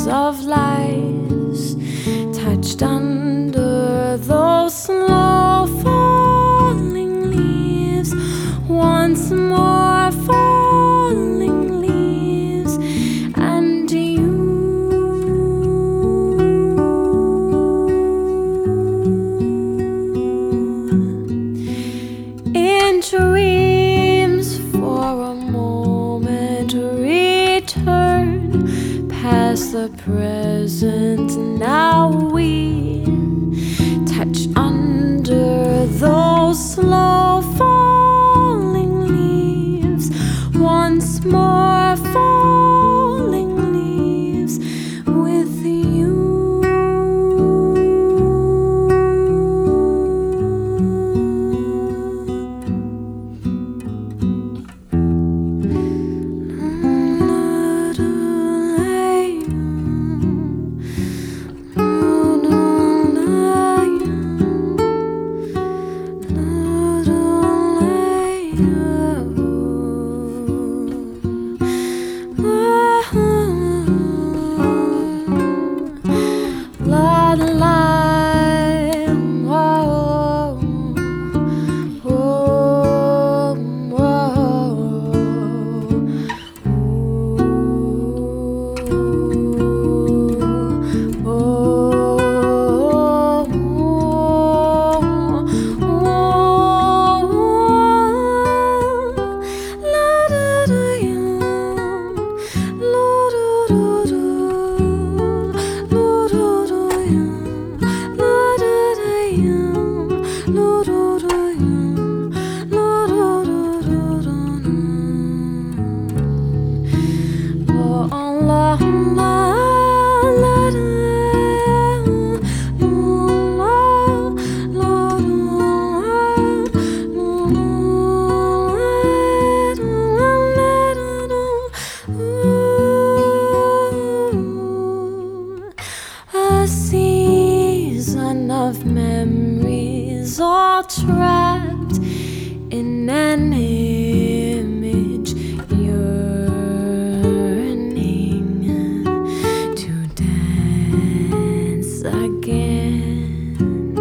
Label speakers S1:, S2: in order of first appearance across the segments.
S1: of lies touched under those slow falling leaves. Once more falling leaves, and you in dreams for a moment return past the present. Now we touch under those slow falling leaves. Once more falling leaves with you. A season of memories all trapped in an image, yearning to dance again.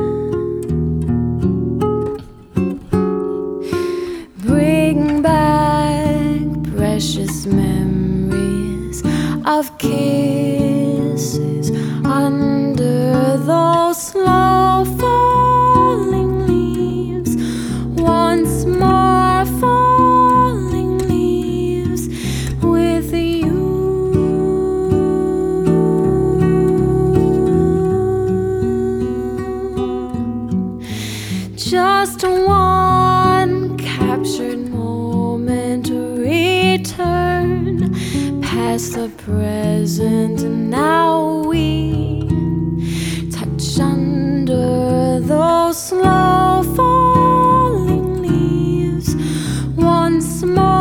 S1: Bring back precious memories of kisses under those slow falling leaves. Once more falling leaves with you. Just one captured moment return past the present. Now we touch under those slow falling leaves. Once more